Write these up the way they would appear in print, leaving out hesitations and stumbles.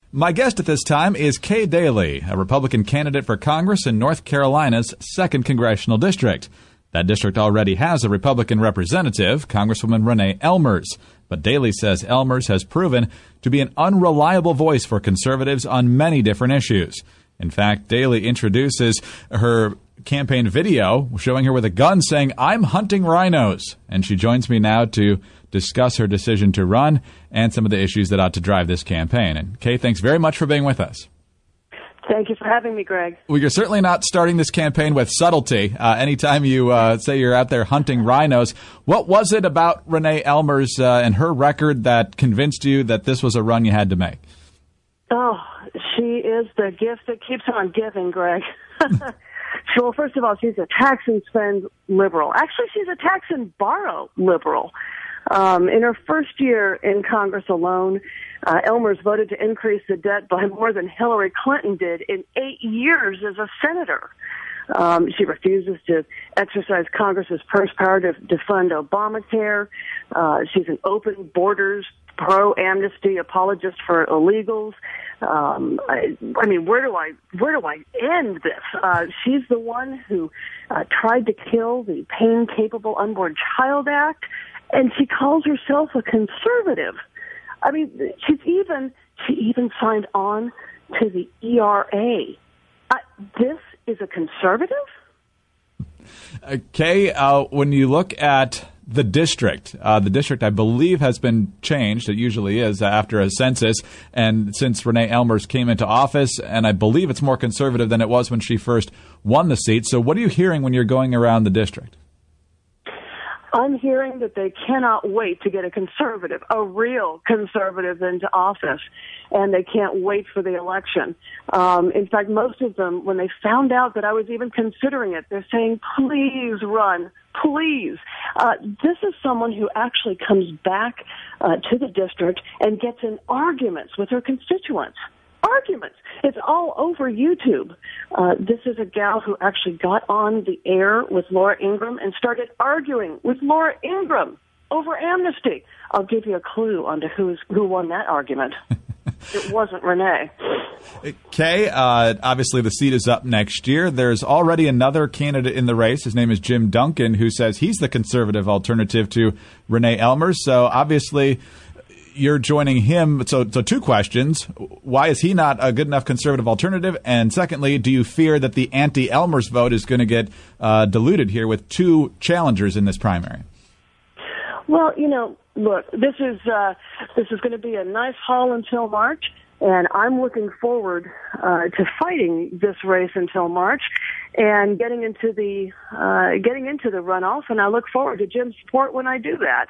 My guest at this time is Kay Daly, a Republican candidate for Congress in North Carolina's 2nd Congressional District. That district already has a Republican representative, Congresswoman Renee Ellmers. But Daly says Ellmers has proven to be an unreliable voice for conservatives on many different issues. In fact, Daly introduces her campaign video showing her with a gun saying, "I'm hunting rhinos." And she joins me now to discuss her decision to run and some of the issues that ought to drive this campaign. And Kay, thanks very much for being with us. Thank you for having me, Greg. Well, you're certainly not starting this campaign with subtlety. Anytime you say you're out there hunting rhinos, what was it about Renee Ellmers and her record that convinced you that this was a run you had to make? Oh, she is the gift that keeps on giving, Greg. Well, first of all, she's a tax and spend liberal. Actually, she's a tax and borrow liberal. In her first year in Congress alone, Ellmers voted to increase the debt by more than Hillary Clinton did in 8 years as a senator. She refuses to exercise Congress's purse power to fund Obamacare. She's an open borders, pro-amnesty apologist for illegals. I mean, where do I end this? She's the one who tried to kill the Pain-Capable Unborn Child Act, and she calls herself a conservative. I mean, she even signed on to the ERA. This is a conservative? Kay, when you look at the district, I believe has been changed. It usually is after a census, and since Renee Ellmers came into office, and I believe it's more conservative than it was when she first won the seat. So what are you hearing when you're going around the district? I'm hearing that they cannot wait to get a conservative, a real conservative, into office, and they can't wait for the election. In fact, most of them, when they found out that I was even considering it, they're saying, "Please run, please." This is someone who actually comes back to the district and gets in arguments with her constituents. Arguments. It's all over YouTube. This is a gal who actually got on the air with Laura Ingraham and started arguing with Laura Ingraham over amnesty. I'll give you a clue on to who won that argument. It wasn't Renee. Kay, obviously the seat is up next year. There's already another candidate in the race. His name is Jim Duncan, who says he's the conservative alternative to Renee Ellmers. So obviously you're joining him. So 2 questions. Why is he not a good enough conservative alternative? And secondly, do you fear that the anti-Ellmers vote is going to get diluted here with 2 challengers in this primary? Well, look, this is going to be a nice haul until March, and I'm looking forward to fighting this race until March and getting into the runoff, and I look forward to Jim's support when I do that.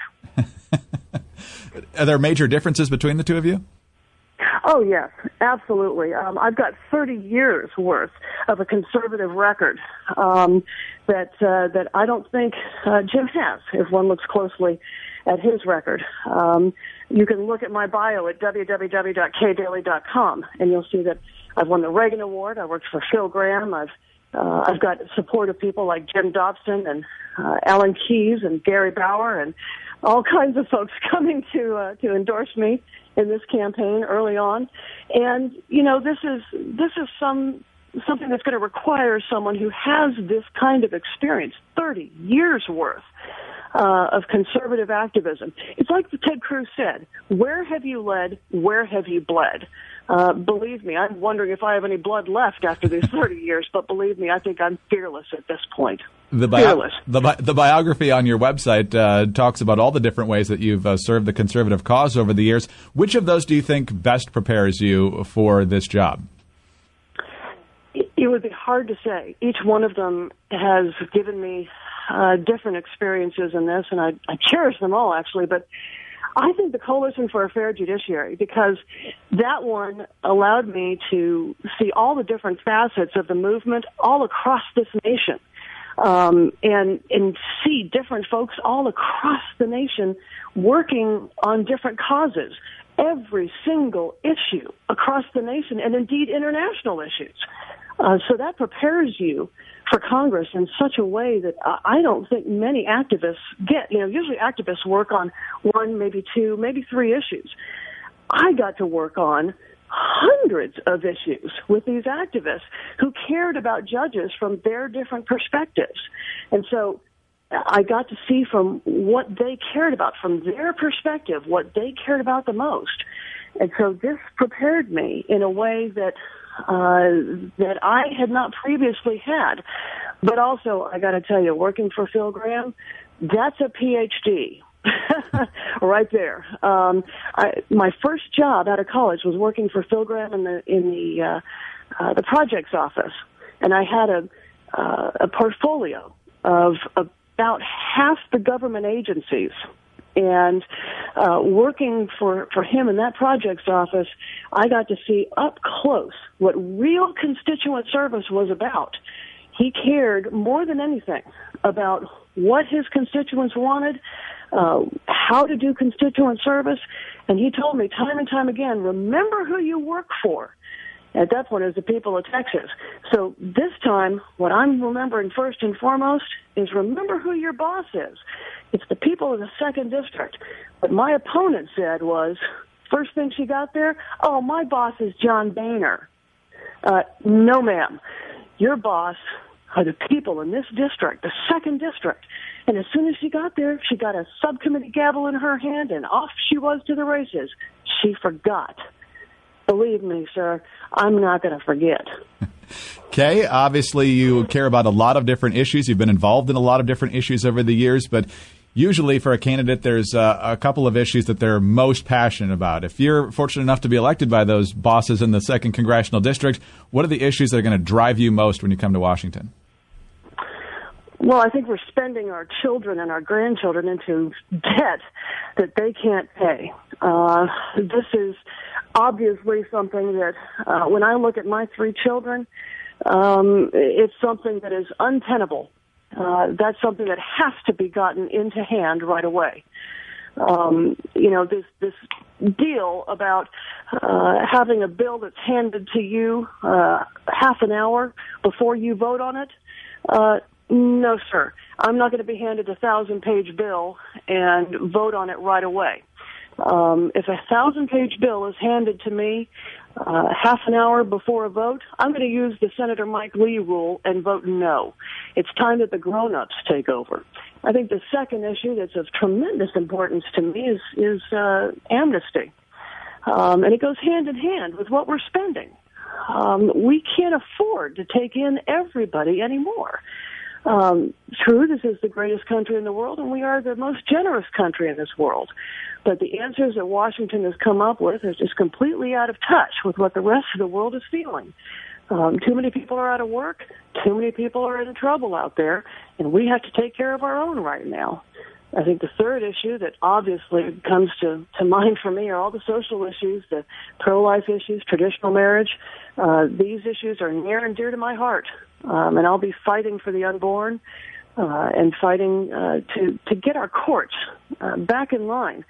Are there major differences between the 2 of you? Oh, yes, absolutely. I've got 30 years worth of a conservative record that I don't think Jim has, if one looks closely at his record. You can look at my bio at www.kdaly.com, and you'll see that I've won the Reagan Award. I worked for Phil Gramm. I've got support of people like Jim Dobson and Alan Keyes and Gary Bauer and all kinds of folks coming to endorse me in this campaign early on. And, this is something that's going to require someone who has this kind of experience, 30 years worth of conservative activism. It's like Ted Cruz said, where have you led, where have you bled? Believe me, I'm wondering if I have any blood left after these 30 years, but believe me, I think I'm fearless at this point. The biography on your website talks about all the different ways that you've served the conservative cause over the years. Which of those do you think best prepares you for this job? It would be hard to say. Each one of them has given me different experiences in this, and I cherish them all, actually, but I think the Coalition for a Fair Judiciary, because that one allowed me to see all the different facets of the movement all across this nation, and see different folks all across the nation working on different causes, every single issue across the nation, and indeed international issues. So that prepares you for Congress in such a way that I don't think many activists get. Usually activists work on 1, maybe 2, maybe 3 issues. I got to work on hundreds of issues with these activists who cared about judges from their different perspectives. And so I got to see from what they cared about, from their perspective, what they cared about the most. And so this prepared me in a way that I had not previously had. But also, I got to tell you, working for Phil Gramm, that's a PhD. Right there. My first job out of college was working for Phil Gramm in the projects office, and I had a portfolio of about half the government agencies. And working for him in that projects office, I got to see up close what real constituent service was about. He cared more than anything about what his constituents wanted, how to do constituent service, and he told me time and time again, remember who you work for. At that point, it was the people of Texas. So this time, what I'm remembering first and foremost is remember who your boss is. It's the people of the 2nd District. What my opponent said was, first thing she got there, oh, my boss is John Boehner. No, ma'am. Your boss are the people in this district, the 2nd District. And as soon as she got there, she got a subcommittee gavel in her hand, and off she was to the races. She forgot. Believe me, sir, I'm not going to forget. Kay, obviously you care about a lot of different issues. You've been involved in a lot of different issues over the years, but usually for a candidate, there's a couple of issues that they're most passionate about. If you're fortunate enough to be elected by those bosses in the 2nd Congressional District, what are the issues that are going to drive you most when you come to Washington? Well, I think we're spending our children and our grandchildren into debt that they can't pay. This is obviously something that, when I look at my 3 children, it's something that is untenable. That's something that has to be gotten into hand right away. This deal about having a bill that's handed to you half an hour before you vote on it, no, sir. I'm not going to be handed a 1,000-page bill and vote on it right away. If a 1,000-page bill is handed to me half an hour before a vote, I'm going to use the Senator Mike Lee rule and vote no. It's time that the grown-ups take over. I think the second issue that's of tremendous importance to me is amnesty. And it goes hand in hand with what we're spending. We can't afford to take in everybody anymore. True, this is the greatest country in the world, and we are the most generous country in this world. But the answers that Washington has come up with is just completely out of touch with what the rest of the world is feeling. Too many people are out of work. Too many people are in trouble out there, and we have to take care of our own right now. I think the third issue that obviously comes to mind for me are all the social issues, the pro-life issues, traditional marriage. These issues are near and dear to my heart, and I'll be fighting for the unborn and fighting to get our courts back in line.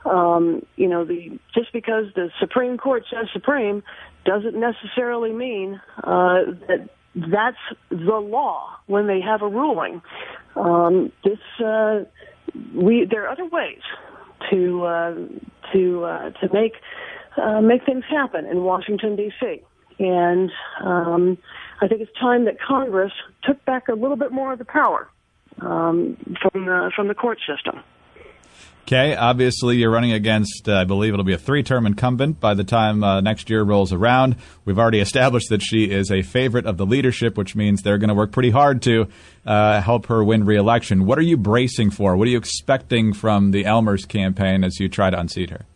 Just because the Supreme Court says Supreme doesn't necessarily mean that that's the law when they have a ruling. There are other ways to make things happen in Washington, D.C. And I think it's time that Congress took back a little bit more of the power from the court system. Okay, obviously you're running against, I believe it'll be a 3-term incumbent by the time next year rolls around. We've already established that she is a favorite of the leadership, which means they're going to work pretty hard to help her win re-election. What are you bracing for? What are you expecting from the Elmers campaign as you try to unseat her?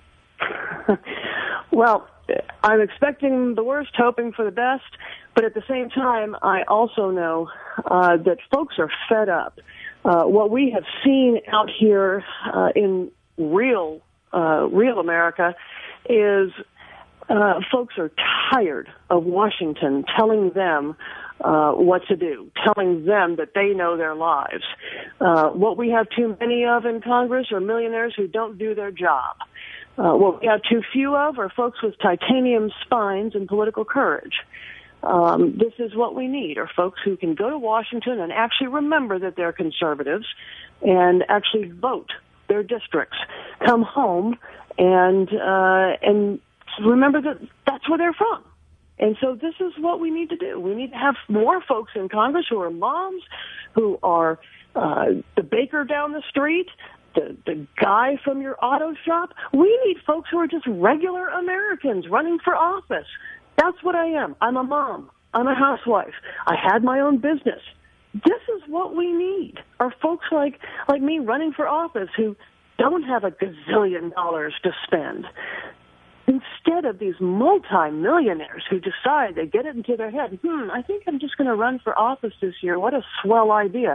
Well, I'm expecting the worst, hoping for the best, but at the same time, I also know that folks are fed up. What we have seen out here in real America is folks are tired of Washington telling them what to do, telling them that they know their lives. What we have too many of in Congress are millionaires who don't do their job. What we have too few of are folks with titanium spines and political courage. This is what we need, are folks who can go to Washington and actually remember that they're conservatives and actually vote their districts, come home and remember that that's where they're from. And so this is what we need to do. We need to have more folks in Congress who are moms, who are the baker down the street, the guy from your auto shop. We need folks who are just regular Americans running for office. That's what I am. I'm a mom. I'm a housewife. I had my own business. This is what we need, are folks like me running for office who don't have a gazillion dollars to spend. Instead of these multi-millionaires who decide, they get it into their head, I think I'm just going to run for office this year. What a swell idea.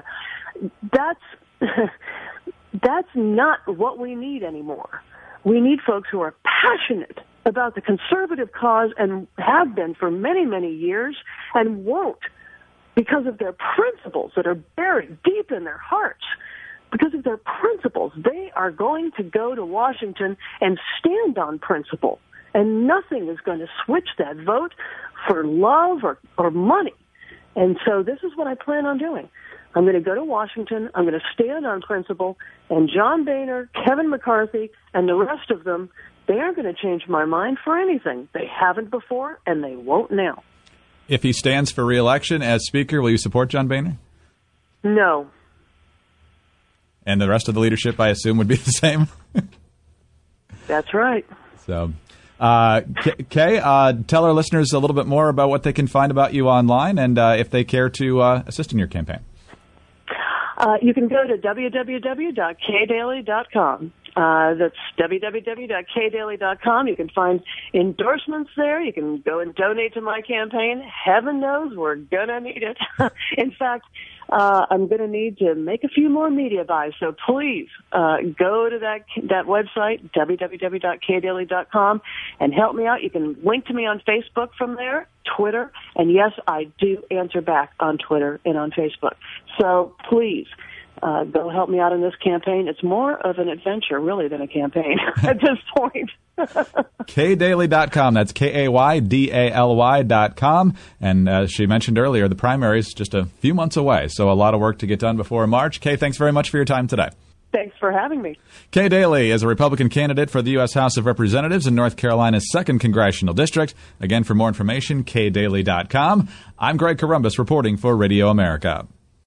That's not what we need anymore. We need folks who are passionate about the conservative cause and have been for many, many years and won't, because of their principles that are buried deep in their hearts. Because of their principles, they are going to go to Washington and stand on principle. And nothing is going to switch that vote for love or money. And so this is what I plan on doing. I'm going to go to Washington. I'm going to stand on principle. And John Boehner, Kevin McCarthy, and the rest of them, they aren't going to change my mind for anything. They haven't before, and they won't now. If he stands for re-election as Speaker, will you support John Boehner? No. And the rest of the leadership, I assume, would be the same? That's right. So, Kay, tell our listeners a little bit more about what they can find about you online and if they care to assist in your campaign. You can go to www.kdaily.com. That's www.kdaily.com. You can find endorsements there. You can go and donate to my campaign. Heaven knows we're going to need it. In fact, I'm going to need to make a few more media buys. So please go to that website, www.kdaily.com, and help me out. You can link to me on Facebook from there, Twitter, and yes, I do answer back on Twitter and on Facebook. So please, go help me out in this campaign. It's more of an adventure, really, than a campaign at this point. KDaily.com. That's KAYDALY.com. And as she mentioned earlier, the primary is just a few months away, so a lot of work to get done before March. Kay, thanks very much for your time today. Thanks for having me. Kay Daly is a Republican candidate for the U.S. House of Representatives in North Carolina's 2nd Congressional District. Again, for more information, KDaily.com. I'm Greg Corombos reporting for Radio America.